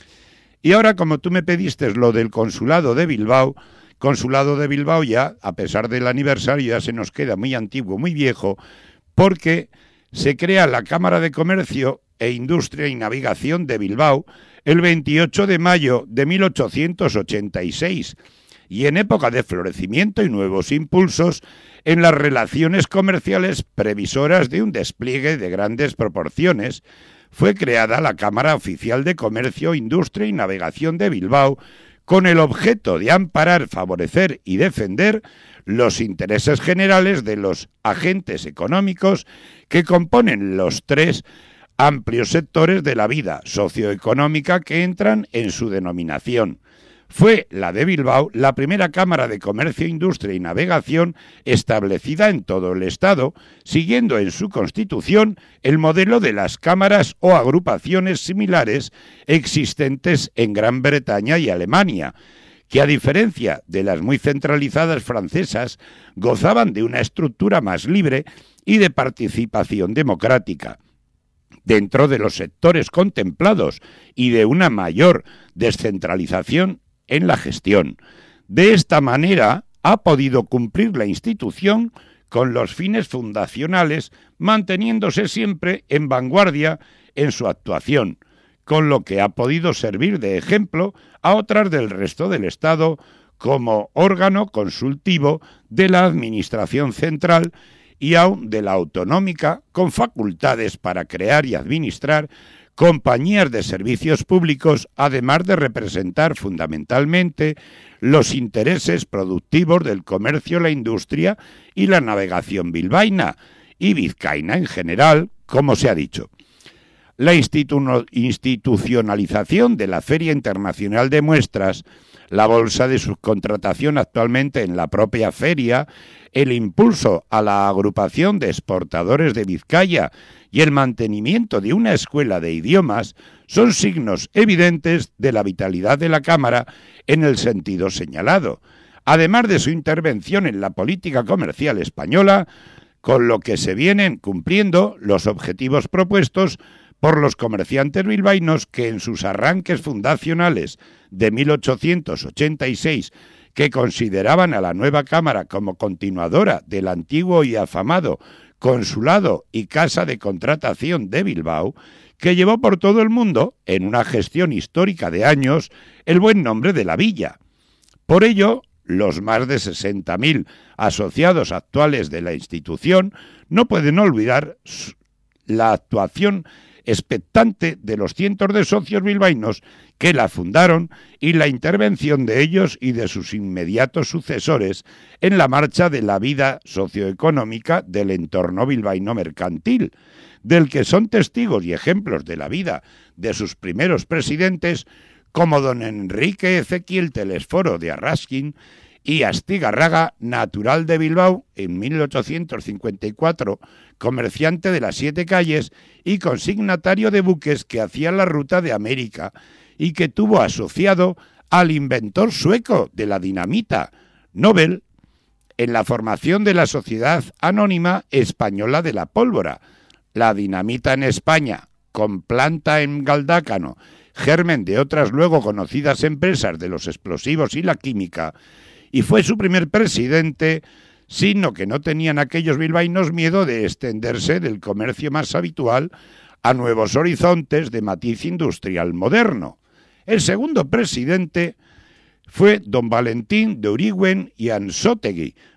M: Y ahora, como tú me pediste lo del Consulado de Bilbao, Consulado de Bilbao ya, a pesar del aniversario, ya se nos queda muy antiguo, muy viejo, porque se crea la Cámara de Comercio e Industria y Navegación de Bilbao el veintiocho de mayo de mil ochocientos ochenta y seis, y en época de florecimiento y nuevos impulsos en las relaciones comerciales previsoras de un despliegue de grandes proporciones, fue creada la Cámara Oficial de Comercio, Industria y Navegación de Bilbao con el objeto de amparar, favorecer y defender los intereses generales de los agentes económicos que componen los tres amplios sectores de la vida socioeconómica que entran en su denominación. Fue la de Bilbao la primera Cámara de Comercio, Industria y Navegación establecida en todo el Estado, siguiendo en su constitución el modelo de las cámaras o agrupaciones similares existentes en Gran Bretaña y Alemania, que a diferencia de las muy centralizadas francesas, gozaban de una estructura más libre y de participación democrática dentro de los sectores contemplados y de una mayor descentralización en la gestión. De esta manera ha podido cumplir la institución con los fines fundacionales, manteniéndose siempre en vanguardia en su actuación, con lo que ha podido servir de ejemplo a otras del resto del Estado como órgano consultivo de la Administración Central y aun de la autonómica, con facultades para crear y administrar compañías de servicios públicos, además de representar fundamentalmente los intereses productivos del comercio, la industria y la navegación bilbaína y vizcaína en general, como se ha dicho. La institu- institucionalización de la Feria Internacional de Muestras, la bolsa de subcontratación actualmente en la propia feria, el impulso a la agrupación de exportadores de Vizcaya y el mantenimiento de una escuela de idiomas son signos evidentes de la vitalidad de la Cámara en el sentido señalado, además de su intervención en la política comercial española, con lo que se vienen cumpliendo los objetivos propuestos por los comerciantes bilbaínos que en sus arranques fundacionales de mil ochocientos ochenta y seis, que consideraban a la nueva Cámara como continuadora del antiguo y afamado Consulado y Casa de Contratación de Bilbao, que llevó por todo el mundo, en una gestión histórica de años, el buen nombre de la villa. Por ello, los más de sesenta mil asociados actuales de la institución no pueden olvidar la actuación expectante de los cientos de socios bilbaínos que la fundaron y la intervención de ellos y de sus inmediatos sucesores en la marcha de la vida socioeconómica del entorno bilbaíno mercantil, del que son testigos y ejemplos de la vida de sus primeros presidentes como don Enrique Ezequiel Telesforo de Arrasquín y Astigarraga, natural de Bilbao en mil ochocientos cincuenta y cuatro, comerciante de las Siete Calles y consignatario de buques que hacían la ruta de América y que tuvo asociado al inventor sueco de la dinamita, Nobel, en la formación de la Sociedad Anónima Española de la Pólvora. La dinamita en España, con planta en Galdácano, germen de otras luego conocidas empresas de los explosivos y la química, y fue su primer presidente, sino que no tenían aquellos bilbaínos miedo de extenderse del comercio más habitual a nuevos horizontes de matiz industrial moderno. El segundo presidente fue don Valentín de Urigüen y Ansótegui,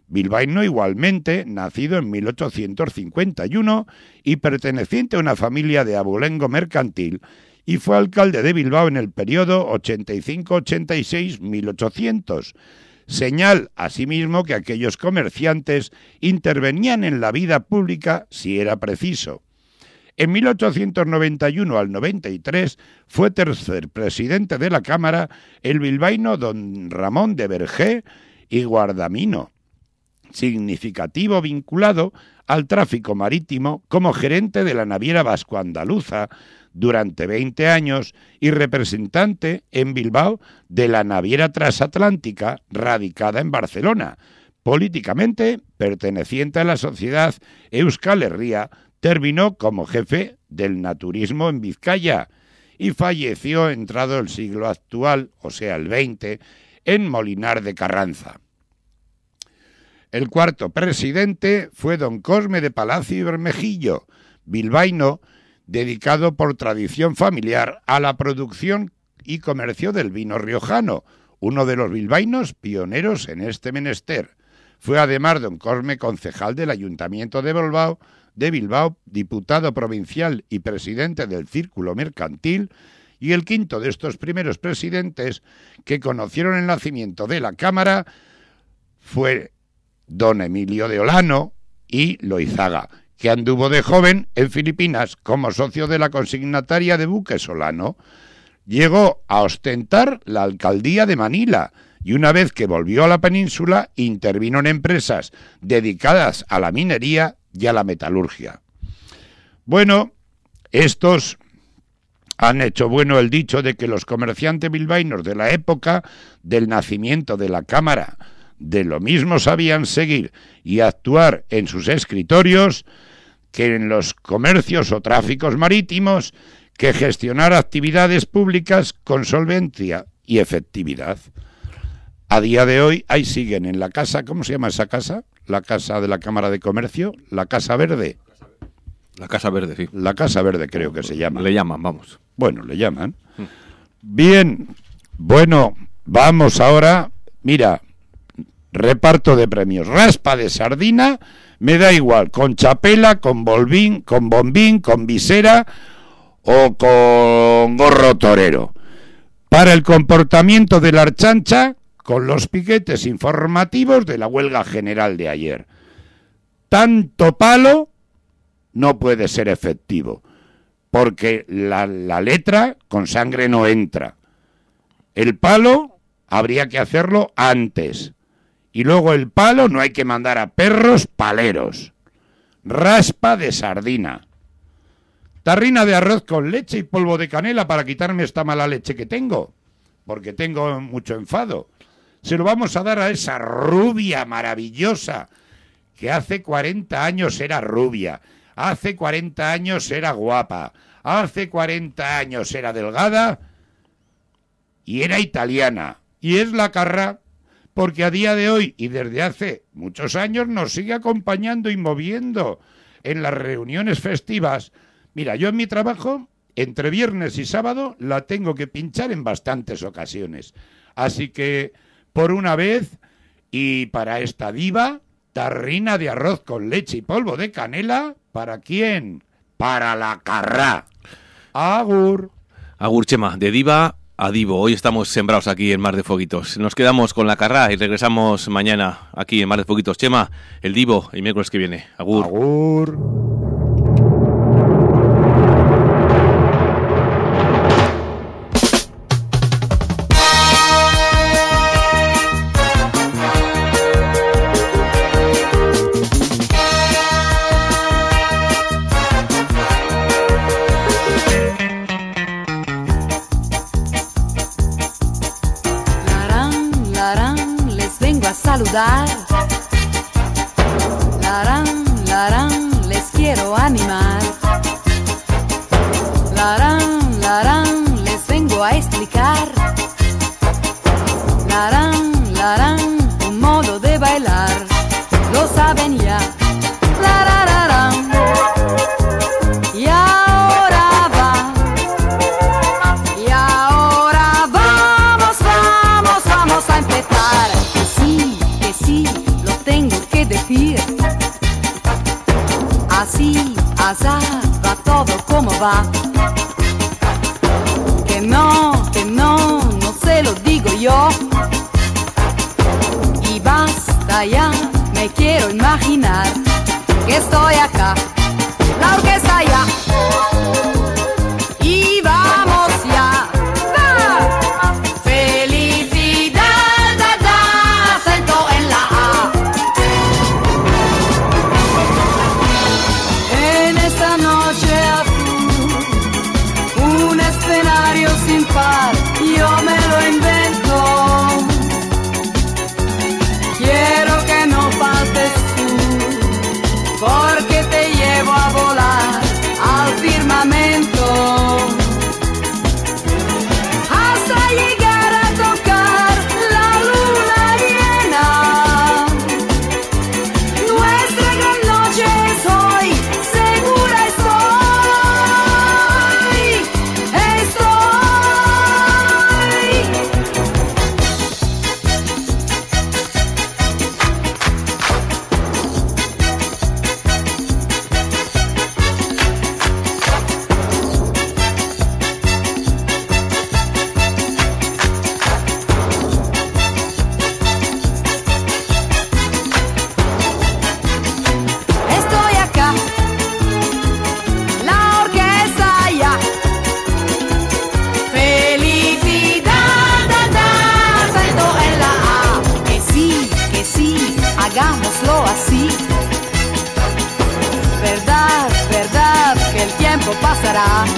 M: bilbaíno igualmente, nacido en mil ochocientos cincuenta y uno y perteneciente a una familia de abolengo mercantil, y fue alcalde de Bilbao en el periodo ochenta y cinco ochenta y seis mil ochocientos. Señal, asimismo, que aquellos comerciantes intervenían en la vida pública si era preciso. En mil ochocientos noventa y uno al noventa y tres fue tercer presidente de la Cámara el bilbaíno don Ramón de Vergé y Guardamino, significativo vinculado al tráfico marítimo como gerente de la naviera vasco-andaluza durante veinte años y representante en Bilbao de la naviera transatlántica radicada en Barcelona. Políticamente perteneciente a la sociedad Euskal Herria, terminó como jefe del naturismo en Vizcaya y falleció entrado el siglo actual, o sea el veinte, en Molinar de Carranza. El cuarto presidente fue don Cosme de Palacio y Bermejillo, bilbaíno, dedicado por tradición familiar a la producción y comercio del vino riojano, uno de los bilbaínos pioneros en este menester. Fue además don Cosme concejal del Ayuntamiento de Bilbao, de Bilbao, diputado provincial y presidente del Círculo Mercantil, y el quinto de estos primeros presidentes que conocieron el nacimiento de la Cámara fue don Emilio de Olano y Loizaga, que anduvo de joven en Filipinas como socio de la consignataria de buques Olano. Llegó a ostentar la alcaldía de Manila y una vez que volvió a la península intervino en empresas dedicadas a la minería y a la metalurgia. Bueno, estos han hecho bueno el dicho de que los comerciantes bilbaínos de la época del nacimiento de la Cámara de lo mismo sabían seguir y actuar en sus escritorios que en los comercios o tráficos marítimos, que gestionar actividades públicas con solvencia y efectividad. A día de hoy, ahí siguen en la casa, ¿cómo se llama esa casa? La casa de la Cámara de Comercio, la Casa Verde.
B: La Casa Verde, sí.
M: La Casa Verde creo que se llama.
B: Le llaman, vamos.
M: Bueno, le llaman. Bien, bueno, vamos ahora, mira, reparto de premios. Raspa de sardina, me da igual, con chapela, con bolbín, con bombín, con visera o con gorro torero. Para el comportamiento de la Archancha, con los piquetes informativos de la huelga general de ayer. Tanto palo no puede ser efectivo, porque la, la letra con sangre no entra. El palo habría que hacerlo antes. Y luego el palo no hay que mandar a perros paleros. Raspa de sardina. Tarrina de arroz con leche y polvo de canela para quitarme esta mala leche que tengo, porque tengo mucho enfado. Se lo vamos a dar a esa rubia maravillosa, que hace cuarenta años era rubia, hace cuarenta años era guapa, hace cuarenta años era delgada y era italiana. Y es la Carrà, porque a día de hoy y desde hace muchos años nos sigue acompañando y moviendo en las reuniones festivas. Mira, yo en mi trabajo, entre viernes y sábado, la tengo que pinchar en bastantes ocasiones. Así que, por una vez, y para esta diva, tarrina de arroz con leche y polvo de canela, ¿para quién? Para la Carrà. Agur.
B: Agur, Chema, de diva a divo. Hoy estamos sembrados aquí en Mar de Foguitos. Nos quedamos con la Carrà y regresamos mañana aquí en Mar de Foguitos. Chema, el divo, el miércoles que viene. Agur.
M: Agur.
N: Saludar. Larán, larán, les quiero animar. Larán, larán, les vengo a explicar. Larán, larán, un modo de bailar. Lo saben ya. Larararán. Y ahora va. Y ahora vamos, vamos, vamos a empezar. Sí, lo tengo azar, va todo como va. Que no, que no, no se lo digo yo. Y basta ya, me quiero imaginar que estoy acá, la orquesta ya. Y vamos ya. ¡Va! Felicidad, da, da, acento en la A. En esta noche azul, un escenario sin par, yo me lo invento. Quiero que no faltes tú, porque te llevo a volar al firmamento, hasta llegar a tocar la luna llena. Nuestra gran noche es hoy, segura estoy, estoy. Estoy acá, la orquesta ya. Felicidad, da, da, acento en la A. Que sí, que sí, hagámoslo así. Verdad, verdad, que el tiempo pasará.